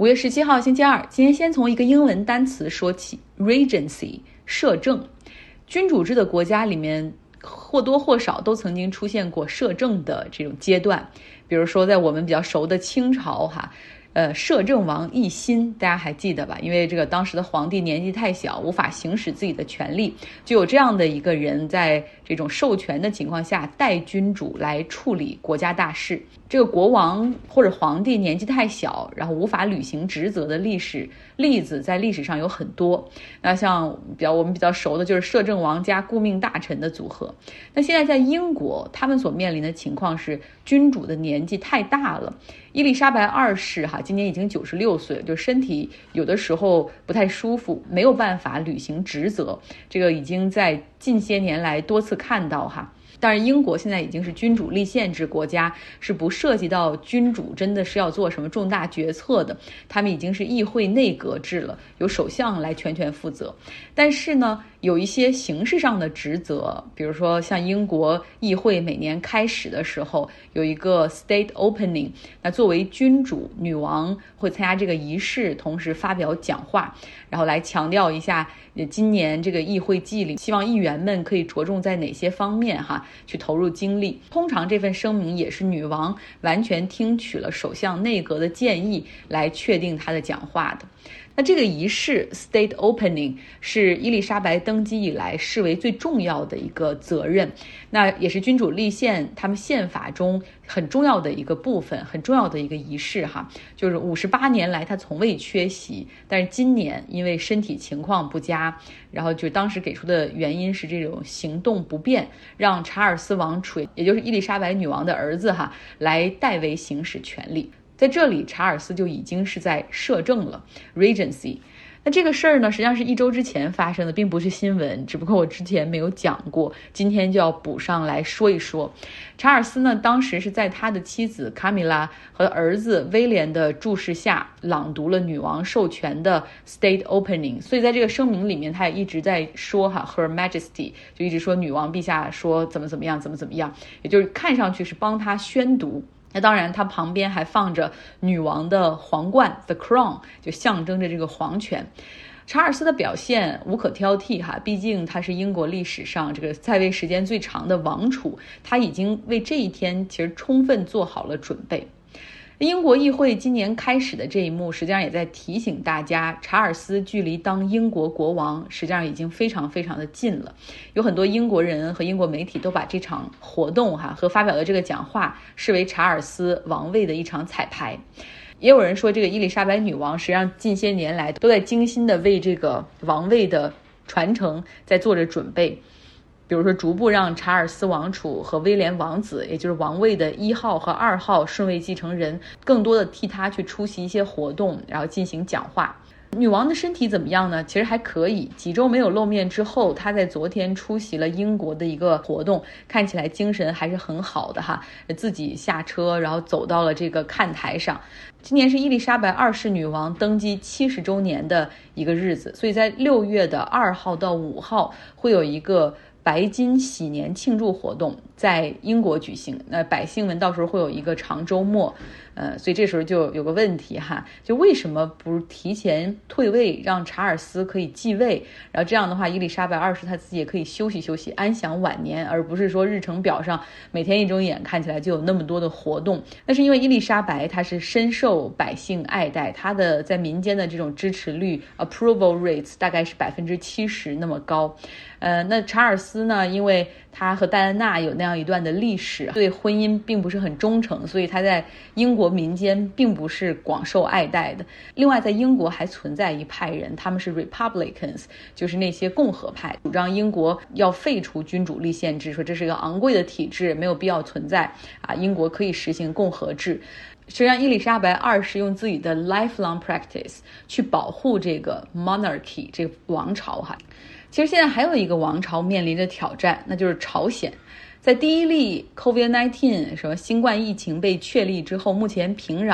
5月17号星期二，今天先从一个英文单词说起 ，Regency 摄政。君主制的国家里面或多或少都曾经出现过摄政的这种阶段，比如说在我们比较熟的清朝摄政王奕欣，大家还记得吧？因为这个当时的皇帝年纪太小，无法行使自己的权利，就有这样的一个人在这种授权的情况下代君主来处理国家大事。这个国王或者皇帝年纪太小，然后无法履行职责的例子在历史上有很多。那像我们比较熟的就是摄政王加顾命大臣的组合。那现在在英国，他们所面临的情况是君主的年纪太大了。伊丽莎白二世今年已经96岁了，就身体有的时候不太舒服，没有办法履行职责，这个已经在近些年来多次看到但是英国现在已经是君主立宪制国家，是不涉及到君主真的是要做什么重大决策的，他们已经是议会内阁制了，由首相来全权负责。但是呢，有一些形式上的职责，比如说像英国议会每年开始的时候有一个 state opening， 那作为君主，女王会参加这个仪式，同时发表讲话，然后来强调一下今年这个议会季里希望议员们可以着重在哪些方面去投入精力。通常这份声明也是女王完全听取了首相内阁的建议来确定她的讲话的。那这个仪式 State Opening 是伊丽莎白登基以来视为最重要的一个责任，那也是君主立宪他们宪法中很重要的一个部分，很重要的一个仪式就是58年来他从未缺席，但是今年因为身体情况不佳，然后就当时给出的原因是这种行动不便，让查尔斯王储，也就是伊丽莎白女王的儿子来代为行使权力。在这里查尔斯就已经是在摄政了 Regency。 那这个事儿呢实际上是1周之前发生的，并不是新闻，只不过我之前没有讲过，今天就要补上来说一说。查尔斯呢当时是在他的妻子卡米拉和儿子威廉的注视下朗读了女王授权的 State Opening， 所以在这个声明里面他也一直在说Her Majesty， 就一直说女王陛下说怎么样，也就是看上去是帮他宣读。那当然他旁边还放着女王的皇冠 The Crown， 就象征着这个皇权。查尔斯的表现无可挑剔毕竟他是英国历史上这个在位时间最长的王储，他已经为这一天其实充分做好了准备。英国议会今年开始的这一幕实际上也在提醒大家，查尔斯距离当英国国王实际上已经非常非常的近了。有很多英国人和英国媒体都把这场活动和发表的这个讲话视为查尔斯王位的一场彩排。也有人说这个伊丽莎白女王实际上近些年来都在精心的为这个王位的传承在做着准备，比如说逐步让查尔斯王储和威廉王子，也就是王位的1号和2号顺位继承人，更多的替他去出席一些活动，然后进行讲话。女王的身体怎么样呢？其实还可以，几周没有露面之后，她在昨天出席了英国的一个活动，看起来精神还是很好的自己下车然后走到了这个看台上。今年是伊丽莎白2世女王登基70周年的一个日子，所以在6月的2号到5号会有一个白金禧年庆祝活动在英国举行，那百姓们到时候会有一个长周末，所以这时候就有个问题就为什么不提前退位，让查尔斯可以继位，然后这样的话伊丽莎白2世她自己也可以休息休息，安享晚年，而不是说日程表上每天一睁眼看起来就有那么多的活动。那是因为伊丽莎白她是深受百姓爱戴，她的在民间的这种支持率 approval rates 大概是70%那么高。那查尔斯呢，因为他和戴安娜有那样一段的历史，对婚姻并不是很忠诚，所以他在英国民间并不是广受爱戴的。另外在英国还存在一派人，他们是 Republicans， 就是那些共和派，主张英国要废除君主立宪制，说这是一个昂贵的体制，没有必要存在英国可以实行共和制。实际上伊丽莎白2世用自己的 lifelong practice 去保护这个 monarchy 这个王朝其实现在还有一个王朝面临着挑战，那就是朝鲜。在第一例 COVID-19 什么新冠疫情被确立之后，目前平壤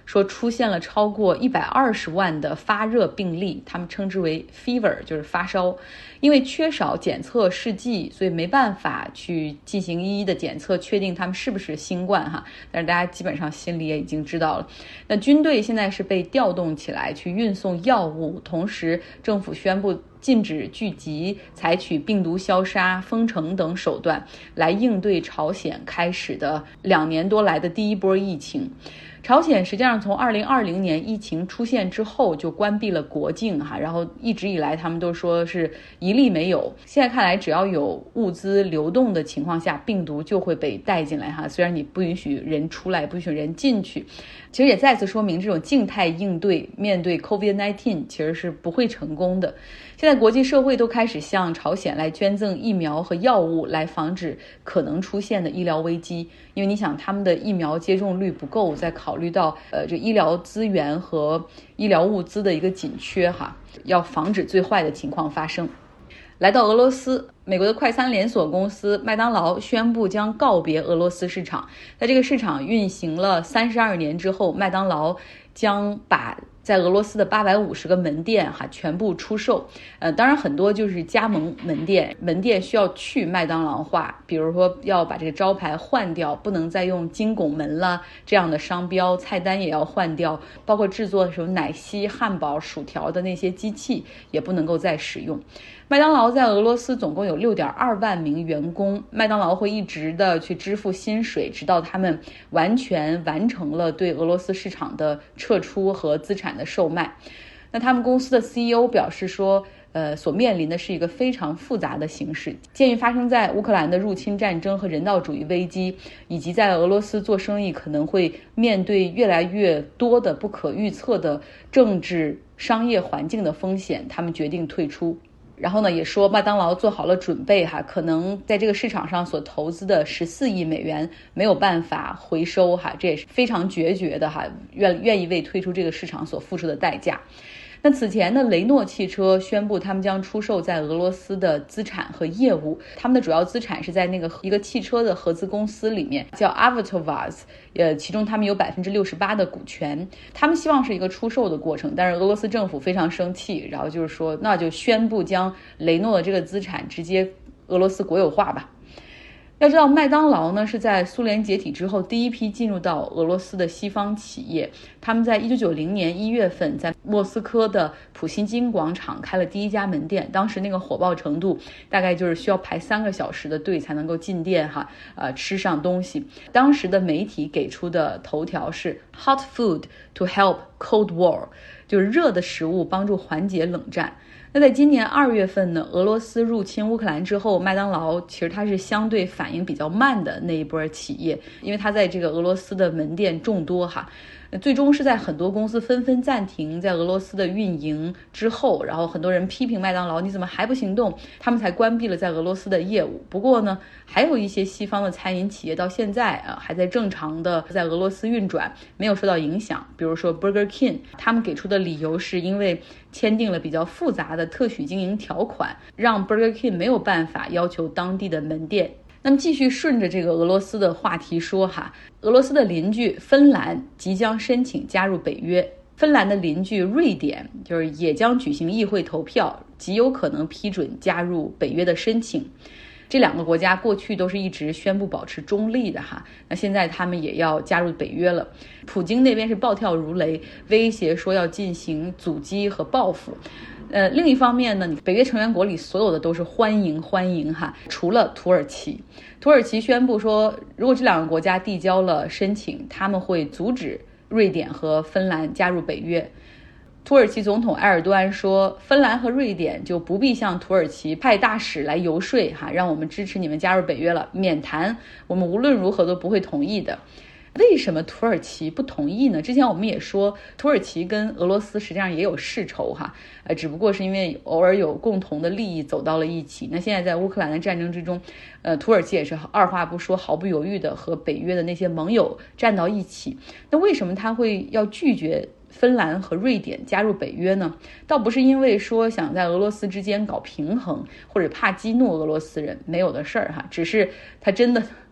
说出现了超过120万的发热病例，他们称之为 fever， 就是发烧。因为缺少检测试剂，所以没办法去进行一一的检测，确定他们是不是新冠哈。但是大家基本上心里也已经知道了。那军队现在是被调动起来去运送药物，同时政府宣布禁止聚集，采取病毒消杀、封城等手段来应对朝鲜开始的2年多来的第一波疫情。朝鲜实际上从2020年疫情出现之后就关闭了国境哈，然后一直以来他们都说是一例没有。现在看来，只要有物资流动的情况下，病毒就会被带进来哈。虽然你不允许人出来，不允许人进去，其实也再次说明这种静态应对面对 COVID-19 其实是不会成功的。现在国际社会都开始向朝鲜来捐赠疫苗和药物，来防止可能出现的医疗危机。因为你想，他们的疫苗接种率不够，再考虑到这医疗资源和医疗物资的一个紧缺哈，要防止最坏的情况发生。来到俄罗斯，美国的快餐连锁公司麦当劳宣布将告别俄罗斯市场。在这个市场运行了32年之后，麦当劳将把在俄罗斯的850个门店全部出售。当然很多就是加盟门店需要去麦当劳化，比如说要把这个招牌换掉，不能再用金拱门了这样的商标，菜单也要换掉，包括制作什么奶昔、汉堡、薯条的那些机器也不能够再使用。麦当劳在俄罗斯总共有6.2万名员工，麦当劳会一直的去支付薪水，直到他们完全完成了对俄罗斯市场的撤出和资产的售卖。那他们公司的 CEO 表示说，所面临的是一个非常复杂的形势，鉴于发生在乌克兰的入侵战争和人道主义危机，以及在俄罗斯做生意可能会面对越来越多的不可预测的政治商业环境的风险，他们决定退出。然后呢，也说麦当劳做好了准备可能在这个市场上所投资的14亿美元没有办法回收这也是非常决绝的愿意为退出这个市场所付出的代价。那此前呢，雷诺汽车宣布他们将出售在俄罗斯的资产和业务，他们的主要资产是在一个汽车的合资公司里面，叫 Avtovaz，其中他们有68%的股权。他们希望是一个出售的过程，但是俄罗斯政府非常生气，然后就是说，那就宣布将雷诺的这个资产直接俄罗斯国有化吧。要知道，麦当劳呢是在苏联解体之后第一批进入到俄罗斯的西方企业。他们在1990年1月份在莫斯科的普辛金广场开了第一家门店，当时那个火爆程度大概就是需要排3个小时的队才能够进店吃上东西。当时的媒体给出的头条是 Hot food to help cold war， 就是热的食物帮助缓解冷战。那在今年2月份呢，俄罗斯入侵乌克兰之后，麦当劳其实它是相对反应比较慢的那一波企业，因为它在这个俄罗斯的门店众多最终是在很多公司纷纷暂停在俄罗斯的运营之后，然后很多人批评麦当劳你怎么还不行动，他们才关闭了在俄罗斯的业务。不过呢，还有一些西方的餐饮企业到现在还在正常的在俄罗斯运转，没有受到影响。比如说 Burger King， 他们给出的理由是因为签订了比较复杂的特许经营条款，让 Burger King 没有办法要求当地的门店。那么继续顺着这个俄罗斯的话题说俄罗斯的邻居芬兰即将申请加入北约，芬兰的邻居瑞典就是也将举行议会投票，极有可能批准加入北约的申请。这2个国家过去都是一直宣布保持中立的那现在他们也要加入北约了。普京那边是暴跳如雷，威胁说要进行阻击和报复。另一方面呢，北约成员国里所有的都是欢迎除了土耳其。土耳其宣布说，如果这2个国家递交了申请，他们会阻止瑞典和芬兰加入北约。土耳其总统埃尔多安说，芬兰和瑞典就不必向土耳其派大使来游说让我们支持你们加入北约了，免谈，我们无论如何都不会同意的。为什么土耳其不同意呢？之前我们也说，土耳其跟俄罗斯实际上也有世仇只不过是因为偶尔有共同的利益走到了一起。那现在在乌克兰的战争之中，土耳其也是二话不说，毫不犹豫的和北约的那些盟友站到一起。那为什么他会要拒绝芬兰和瑞典加入北约呢？倒不是因为说想在俄罗斯之间搞平衡，或者怕激怒俄罗斯人，没有的事儿只是他真的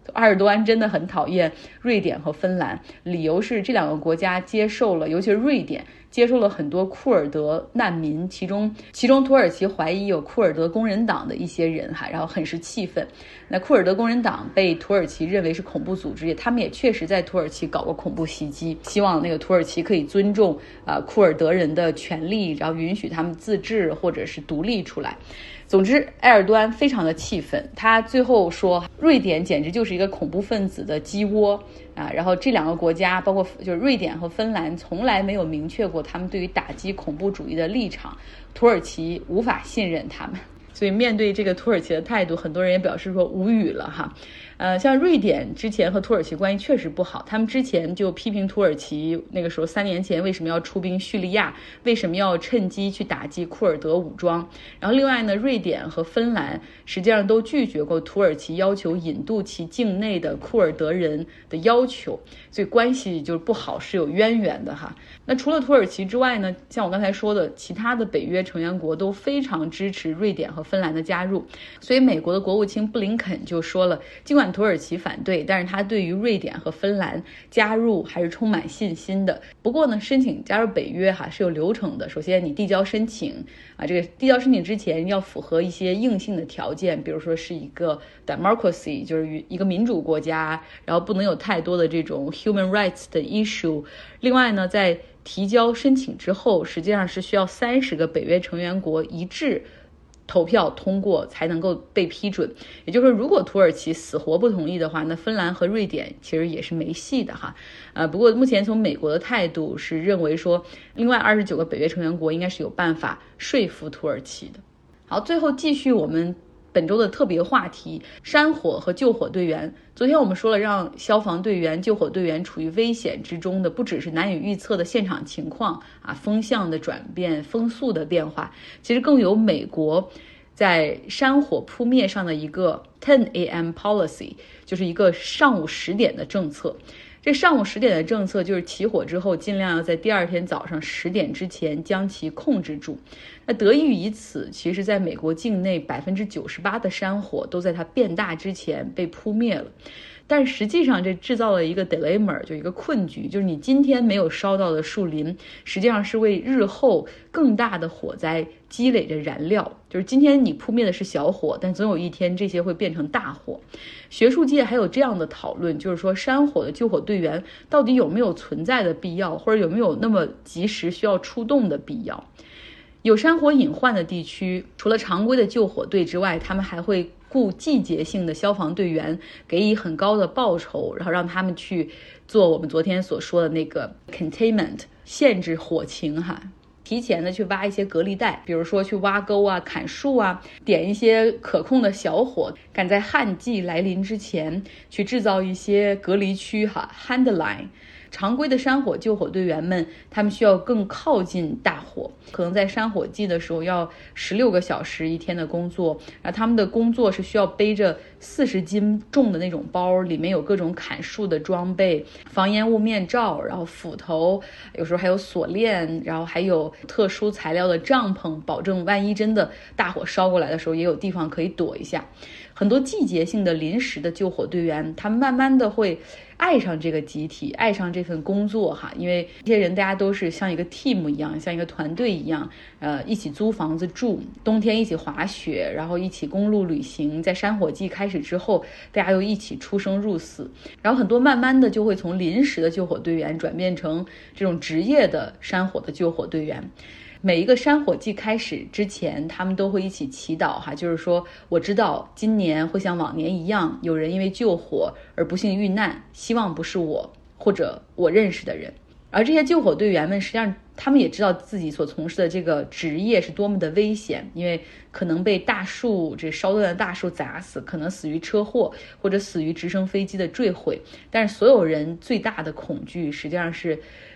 埃尔多安真的很讨厌瑞典和芬兰，理由是这两个国家接受了，尤其是瑞典接受了很多库尔德难民，其中土耳其怀疑有库尔德工人党的一些人然后很是气愤。那库尔德工人党被土耳其认为是恐怖组织，他们也确实在土耳其搞过恐怖袭击，希望那个土耳其可以尊重库尔德人的权利，然后允许他们自治或者是独立出来。总之，埃尔多安非常的气愤，他最后说，瑞典简直就是一个恐怖分子的鸡窝然后这两个国家，包括就是瑞典和芬兰，从来没有明确过他们对于打击恐怖主义的立场，土耳其无法信任他们。所以面对这个土耳其的态度，很多人也表示说无语了哈。像瑞典之前和土耳其关系确实不好，他们之前就批评土耳其，那个时候3年前为什么要出兵叙利亚，为什么要趁机去打击库尔德武装。然后另外呢，瑞典和芬兰实际上都拒绝过土耳其要求引渡其境内的库尔德人的要求，所以关系就是不好，是有渊源的哈。那除了土耳其之外呢，像我刚才说的，其他的北约成员国都非常支持瑞典和芬兰的加入，所以美国的国务卿布林肯就说了，尽管土耳其反对，但是他对于瑞典和芬兰加入还是充满信心的。不过呢，申请加入北约是有流程的，首先你递交申请这个递交申请之前要符合一些硬性的条件，比如说是一个 democracy， 就是一个民主国家，然后不能有太多的这种 human rights 的 issue。另外呢，在提交申请之后，实际上是需要30个北约成员国一致投票通过才能够被批准。也就是说，如果土耳其死活不同意的话，那芬兰和瑞典其实也是没戏的哈。不过目前从美国的态度是认为说，另外29个北约成员国应该是有办法说服土耳其的。好，最后继续我们本周的特别话题，山火和救火队员。昨天我们说了，让消防队员、救火队员处于危险之中的不只是难以预测的现场情况风向的转变、风速的变化，其实更有美国在山火扑灭上的一个 10 a.m. policy， 就是一个上午10点的政策。这上午10点的政策就是起火之后尽量要在第二天早上10点之前将其控制住。那得益于此，其实在美国境内98%的山火都在它变大之前被扑灭了。但实际上这制造了一个 dilemma， 就一个困局，就是你今天没有烧到的树林，实际上是为日后更大的火灾积累着燃料。就是今天你扑灭的是小火，但总有一天这些会变成大火。学术界还有这样的讨论，就是说山火的救火队员到底有没有存在的必要，或者有没有那么及时需要出动的必要。有山火隐患的地区，除了常规的救火队之外，他们还会雇季节性的消防队员，给予很高的报酬，然后让他们去做我们昨天所说的那个 containment， 限制火情提前的去挖一些隔离带，比如说去挖沟砍树点一些可控的小火，赶在旱季来临之前去制造一些隔离区handline。常规的山火救火队员们，他们需要更靠近大火，可能在山火季的时候要16个小时一天的工作，然后他们的工作是需要背着40斤重的那种包，里面有各种砍树的装备、防烟雾面罩，然后斧头，有时候还有锁链，然后还有特殊材料的帐篷，保证万一真的大火烧过来的时候也有地方可以躲一下。很多季节性的临时的救火队员，他们慢慢的会爱上这个集体，爱上这份工作因为这些人大家都是像一个 team 一样，像一个团队一样，一起租房子住，冬天一起滑雪，然后一起公路旅行，在山火季开始之后，大家又一起出生入死，然后很多慢慢的就会从临时的救火队员转变成这种职业的山火的救火队员。每一个山火季开始之前，他们都会一起祈祷就是说我知道今年会像往年一样，有人因为救火而不幸遇难，希望不是我或者我认识的人。而这些救火队员们实际上他们也知道自己所从事的这个职业是多么的危险，因为可能被大树这烧断的大树砸死，可能死于车祸，或者死于直升飞机的坠毁。但是所有人最大的恐惧实际上是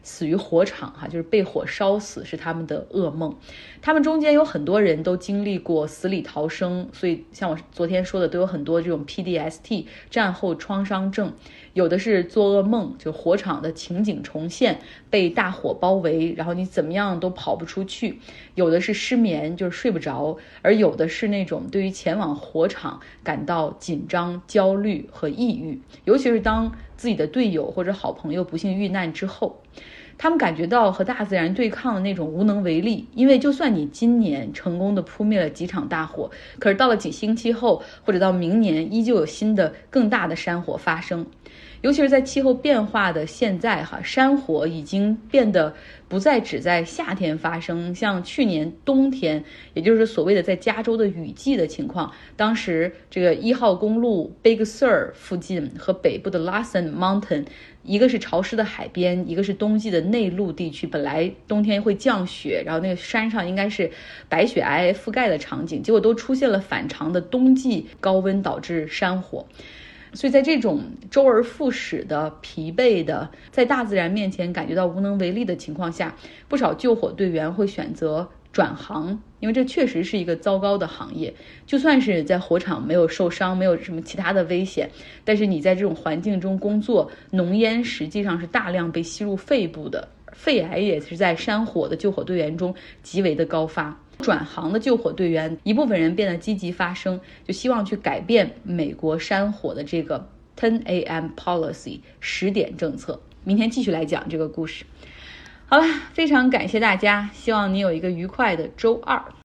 死于火场就是被火烧死是他们的噩梦。他们中间有很多人都经历过死里逃生，所以像我昨天说的都有很多这种 PTSD 战后创伤症，有的是做噩梦，就火场的情景重现，被大火包围，然后你怎么样都跑不出去，有的是失眠，就是睡不着，而有的是那种对于前往火场感到紧张、焦虑和抑郁，尤其是当自己的队友或者好朋友不幸遇难之后，他们感觉到和大自然对抗的那种无能为力。因为就算你今年成功的扑灭了几场大火，可是到了几星期后或者到明年，依旧有新的更大的山火发生。尤其是在气候变化的现在山火已经变得不再只在夏天发生，像去年冬天，也就是所谓的在加州的雨季的情况，当时这个1号公路 Big Sur 附近和北部的 Lassen Mountain， 一个是潮湿的海边，一个是冬季的内陆地区，本来冬天会降雪，然后那个山上应该是白雪皑皑覆盖的场景，结果都出现了反常的冬季高温导致山火。所以在这种周而复始的疲惫的，在大自然面前感觉到无能为力的情况下，不少救火队员会选择转行，因为这确实是一个糟糕的行业。就算是在火场没有受伤，没有什么其他的危险，但是你在这种环境中工作，浓烟实际上是大量被吸入肺部的，肺癌也是在山火的救火队员中极为的高发。转行的救火队员，一部分人变得积极发声，就希望去改变美国山火的这个 10 a.m. policy 10点政策。明天继续来讲这个故事。好了，非常感谢大家，希望你有一个愉快的周二。